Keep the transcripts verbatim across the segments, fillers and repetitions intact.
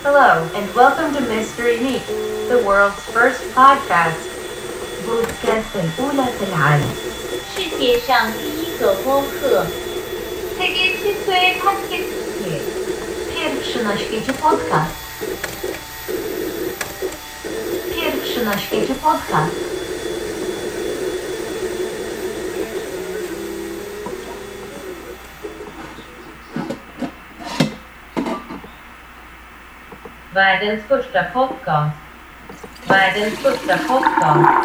Hello, and welcome to Mystery Meat, the world's first podcast. بودكاست الأولى في العالم. 世界上第一个播客. 세계 최초의 팟캐스트. Pierwszy na świecie podcast. Pierwszy na świecie podcast. Världens första podcast. Världens första podcast.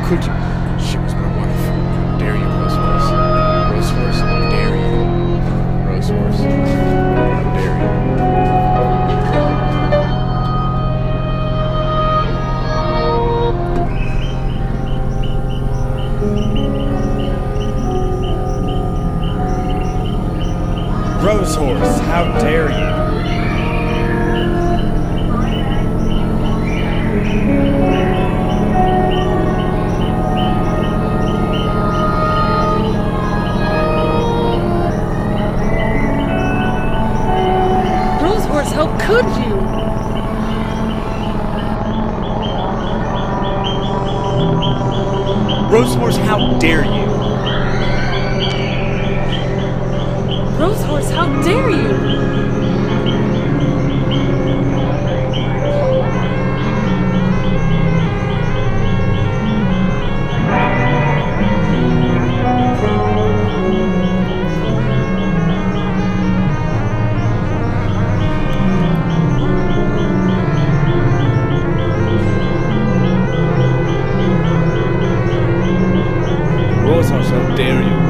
could you? She was my wife. How dare you, Rosehorse? Rosehorse, how dare you? Rosehorse, how dare you? Rosehorse, how dare you? Rosehorse, how could you? Rosehorse, how dare you? Rosehorse, how dare you? Rosehorse, how dare you?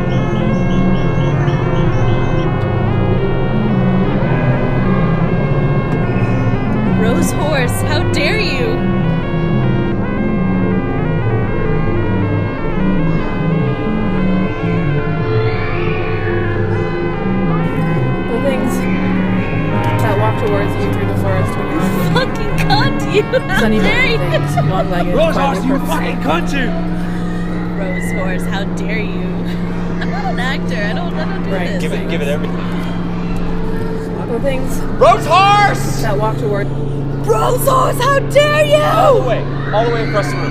Rosehorse, how dare you? The things that walk towards you through the forest when you're walking. Fucking cunt, you! How Sunny dare you? things, long-legged, Rosehorse, quietly you purposeful. fucking country! Rosehorse, how dare you? I'm not an actor. I don't, I don't do Right, this. Give it, give it everything. The things Rosehorse! that walk toward Rosehorse, how dare you? All the way, all the way across the room.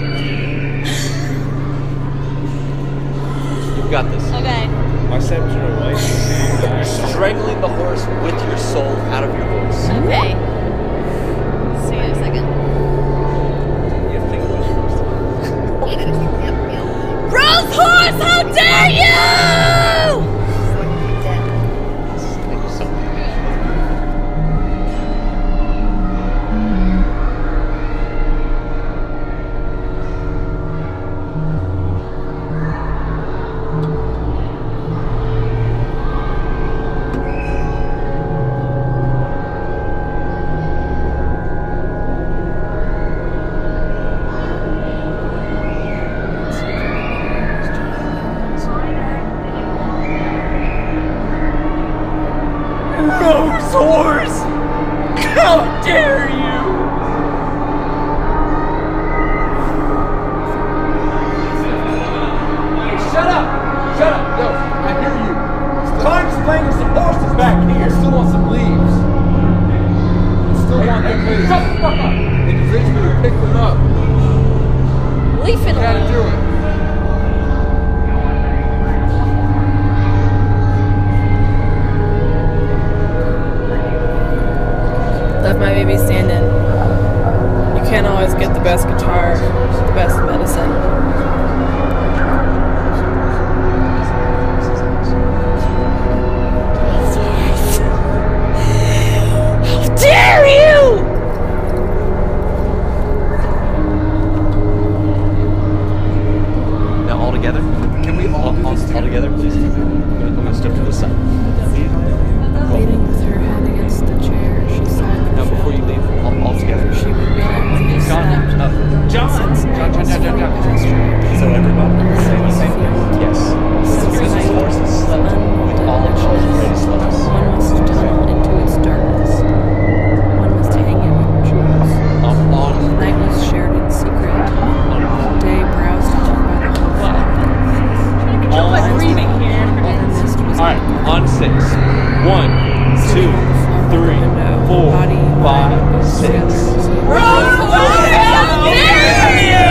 You've got this. Okay. I said you're away. You're strangling the horse with your soul out of your voice. Okay. See you in a second. You have to think about it first. Rosehorse, how dare you? Rosehorse! How dare you! Hey, shut up! Shut up! Yo, I hear you. Time's playing with some horses back here. I still want some leaves. I still want them leaves. Shut the fuck up! Individually pick them up. Leave it You gotta do alone. it. Left my baby standing. You can't always get the best guitar, the best medicine. How dare you? Now all together? Can we all, all, all together, please? I'm gonna, I'm gonna step to the side. Leaning with her head against the chair, she sighed for Now before you leave, all, all together. She would realize when you John, snapped. uh, John! John, John, John, John, John. So everybody say the same thing? yes. Because this horse has slept with all of Charles' greatest loves. One must tunnel into its darkness. One must hang it with jewels. On, on, Night was shared in secret. Day browsed along by the whole all, my breathing here. Alright, on six. One, two, three, four, five, six. Rosehorse, how dare you?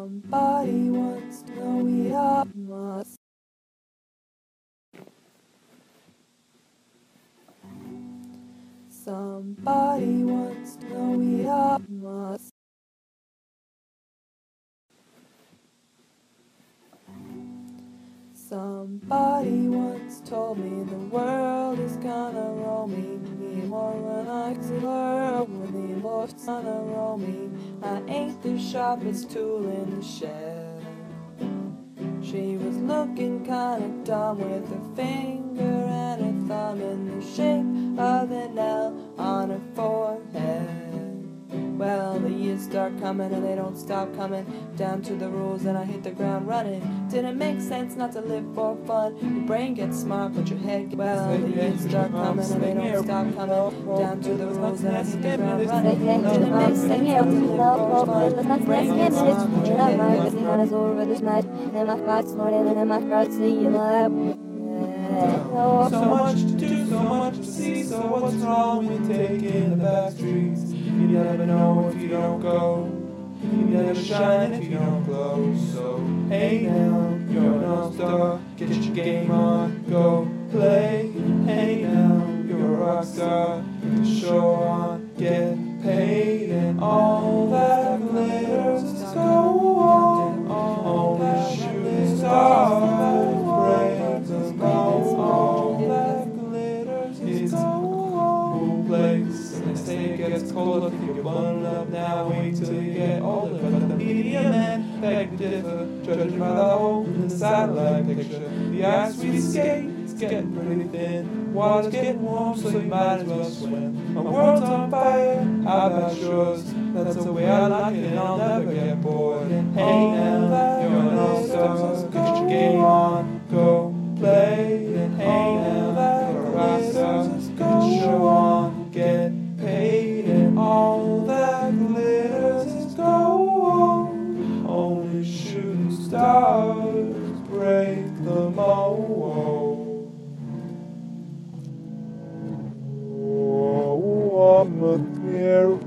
Somebody wants to know we are must. Somebody wants to know we are must. Somebody once told me the world is gonna roll me. More when I explore when the emotions gonna roll me. I ain't the sharpest tool in the shed. She was looking kinda dumb with her finger and her thumb in the shape of an L on her forehead. Well, the years start coming and they don't stop coming. Down to the rules and I hit the ground running. Didn't make sense not to live for fun. Your brain gets smart but your head gets... Well, the years start coming and they don't stop coming. Down to the rules and I hit the ground running. Didn't make sense not to live for fun. Your brain gets smart but your head gets So much to do, so much to see. So what's wrong with taking the back streets? You never know if you don't go. You never shine if you don't glow. So hey now, you're an all-star. Get your game on, go play. Hey now, you're a rock star. Get the show on, get paid. And all that glitters is gold. All the shooting stars break the mold. All that glitters is gold. Place. It gets colder, you're bundled up now, wait till you get older. But the media men beg to differ, judging by the hole in the satellite picture. The ice we skate is getting pretty thin, water's getting warm, so you might as well swim. My world's on fire, how about yours? That's the way I like it and I'll never get bored. Hey now, you're an all-star, get your game on, go play. And hey now, you're a rock star, get your show on, get paid. And all that glitters is gold. Only shooting stars break the mold. Oh, I'm a clear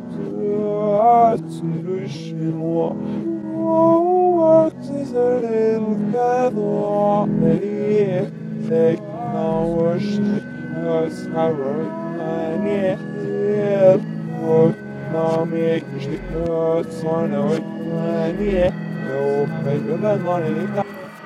solution. Oh, what's this little feather? Maybe take no worship because I wrote my name. Yeah, oh, now make it hurt, so I know it. Yeah, no, baby, I'm running it.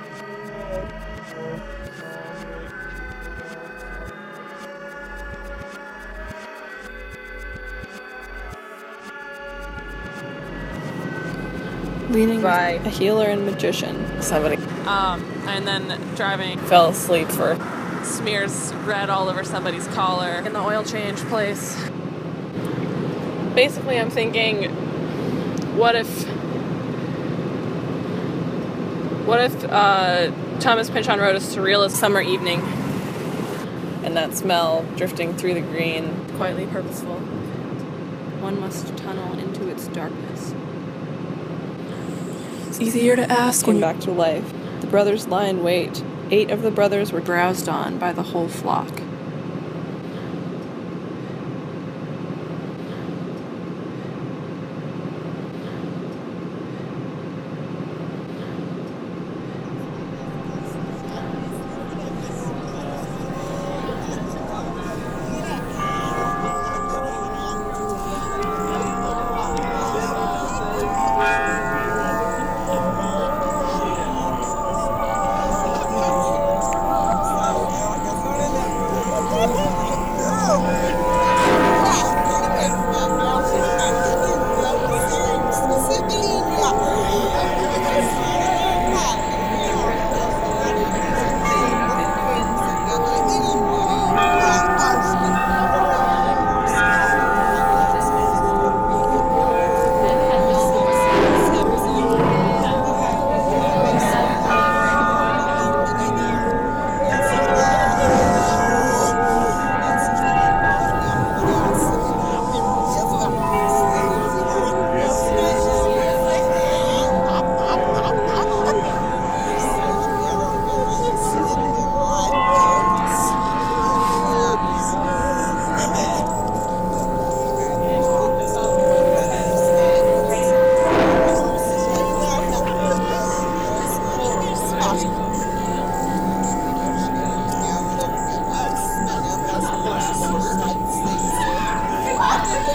Leaning by a healer and magician. Somebody. Um, and then driving. Fell asleep for. Smears red all over somebody's collar. In the oil change place. Basically, I'm thinking, what if. What if uh, Thomas Pynchon wrote a surrealist summer evening? And that smell drifting through the green. Quietly purposeful. One must tunnel into its darkness. It's easier to ask when back to life. The brothers lie in wait. Eight of the brothers were drowsed on by the whole flock.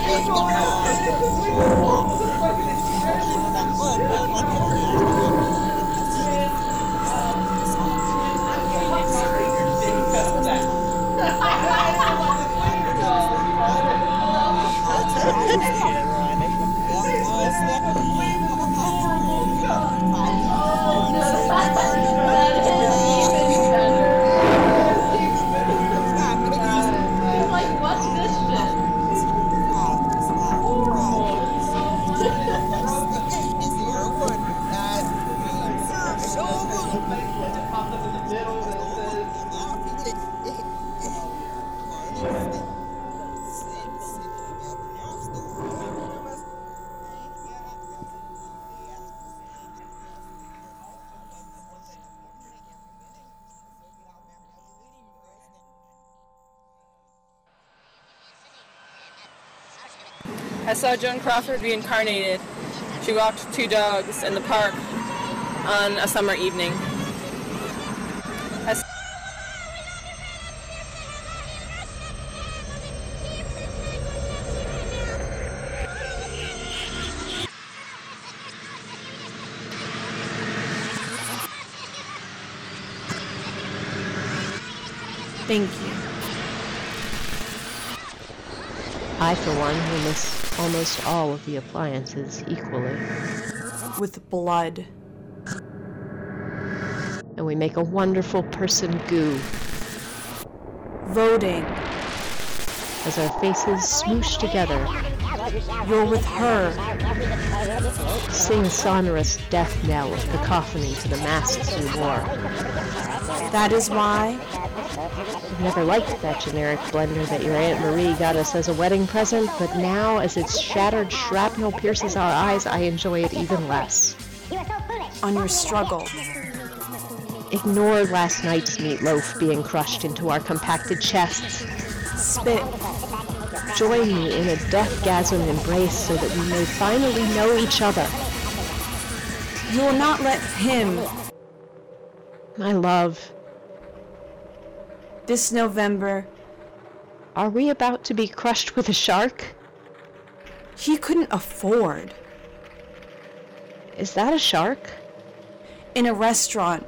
Like, what's this shit? I saw Joan Crawford reincarnated. She walked two dogs in the park on a summer evening. I s- Thank you. I, for one, will miss almost all of the appliances equally. With blood. And we make a wonderful person goo. Voting. As our faces smoosh together. You're with her. Sing a sonorous death knell of cacophony to the masks we wore. That is why I've never liked that generic blender that your Aunt Marie got us as a wedding present, but now, as its shattered shrapnel pierces our eyes, I enjoy it even less. On your struggle. Ignore last night's meatloaf being crushed into our compacted chests. Spit. Join me in a deathgasm embrace so that we may finally know each other. You will not let him. My love. This November. Are we about to be crushed with a shark? He couldn't afford. Is that a shark? In a restaurant.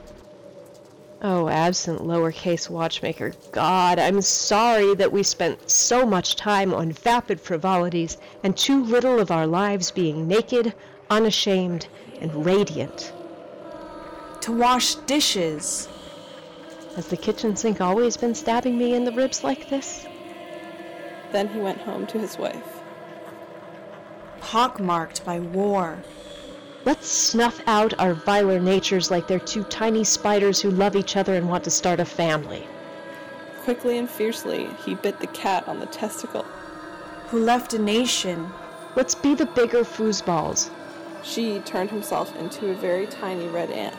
Oh, absent lowercase watchmaker. God, I'm sorry that we spent so much time on vapid frivolities and too little of our lives being naked, unashamed, and radiant. To wash dishes. Has the kitchen sink always been stabbing me in the ribs like this? Then he went home to his wife. Pockmarked by war. Let's snuff out our viler natures like they're two tiny spiders who love each other and want to start a family. Quickly and fiercely, he bit the cat on the testicle. Who left a nation. Let's be the bigger foosballs. She turned himself into a very tiny red ant.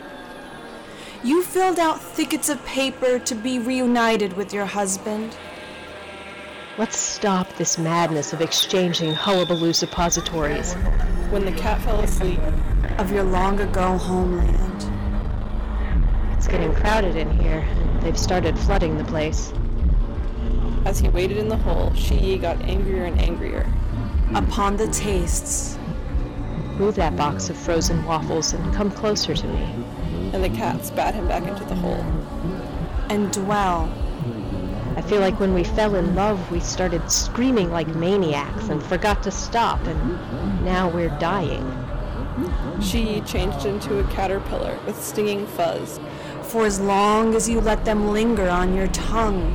You filled out thickets of paper to be reunited with your husband. Let's stop this madness of exchanging hullabaloo suppositories. When the cat fell asleep. Of your long-ago homeland. It's getting crowded in here, and they've started flooding the place. As he waited in the hole, Shi got angrier and angrier. Upon the tastes. Move that box of frozen waffles and come closer to me. And the cat spat him back into the hole. And dwell. I feel like when we fell in love, we started screaming like maniacs and forgot to stop, and now we're dying. She changed into a caterpillar with stinging fuzz. For as long as you let them linger on your tongue.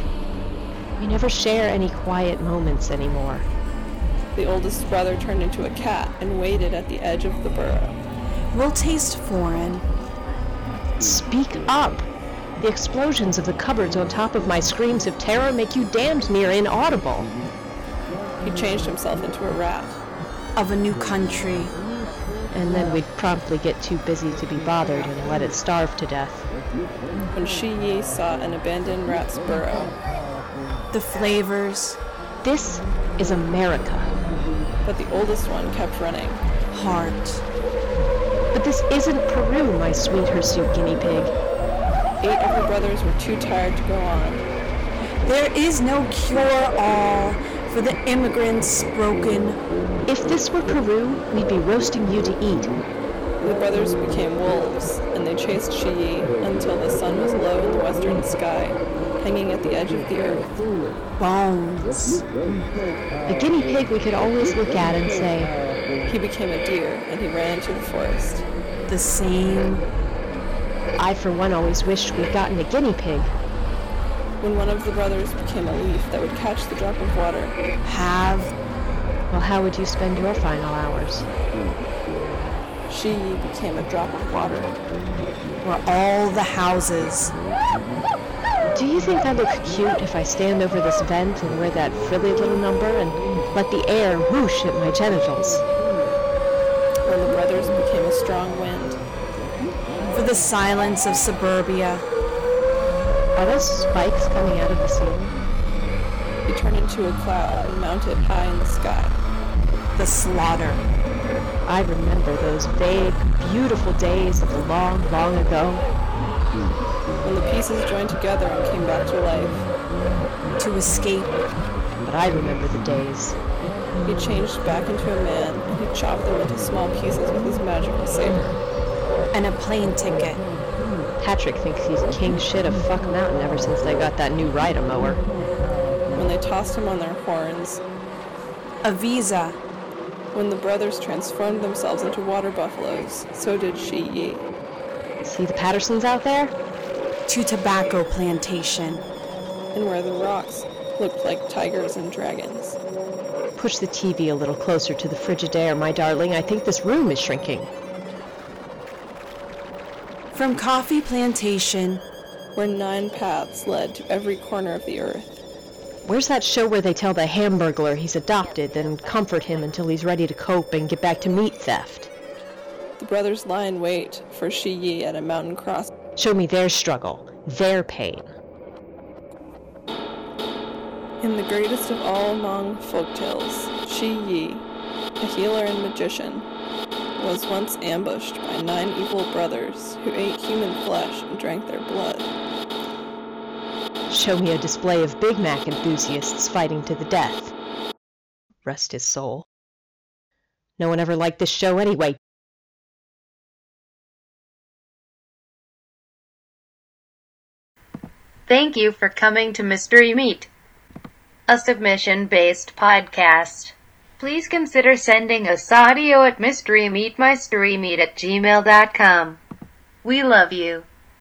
We never share any quiet moments anymore. The oldest brother turned into a cat and waited at the edge of the burrow. Will taste foreign. Speak up! The explosions of the cupboards on top of my screams of terror make you damned near inaudible. He changed himself into a rat. Of a new country. And then we'd promptly get too busy to be bothered and let it starve to death. When Shi Yi saw an abandoned rat's burrow. The flavors. This is America. But the oldest one kept running. Heart. But this isn't Peru, my sweet hirsute guinea pig. Eight of her brothers were too tired to go on. There is no cure-all For the immigrants broken. If this were Peru, we'd be roasting you to eat. The brothers became wolves, and they chased Shi until the sun was low in the western sky, hanging at the edge of the earth. Bones. A guinea pig we could always look at and say, he became a deer, and he ran into the forest. The same. I, for one, always wished we'd gotten a guinea pig. When one of the brothers became a leaf that would catch the drop of water. Have. Well, how would you spend your final hours? She became a drop of water. Were all the houses. Do you think I look cute if I stand over this vent and wear that frilly little number and let the air whoosh at my genitals? When the brothers became a strong wind. For the silence of suburbia. Are those spikes coming out of the ceiling? He turned into a cloud and mounted high in the sky. The slaughter. I remember those vague, beautiful days of the long, long ago. When the pieces joined together and came back to life. To escape. But I remember the days. He changed back into a man, and he chopped them into small pieces with his magical saber. And a plane ticket. Patrick thinks he's king shit of Fuck Mountain ever since they got that new ride-a-mower. When they tossed him on their horns. A visa. When the brothers transformed themselves into water buffaloes, so did Shi Yi. See the Pattersons out there? To tobacco plantation. And where the rocks looked like tigers and dragons. Push the T V a little closer to the Frigidaire, my darling. I think this room is shrinking. From coffee plantation, where nine paths led to every corner of the earth. Where's that show where they tell the Hamburglar he's adopted, then comfort him until he's ready to cope and get back to meat theft? The brothers lie in wait for Shi Yi at a mountain cross. Show me their struggle, their pain. In the greatest of all among folktales, Shi Yi, a healer and magician, was once ambushed by nine evil brothers who ate human flesh and drank their blood. Show me a display of Big Mac enthusiasts fighting to the death. Rest his soul. No one ever liked this show anyway. Thank you for coming to Mystery Meat, a submission-based podcast. Please consider sending us audio at mysterymeatmysterymeat at gmail dot com. We love you.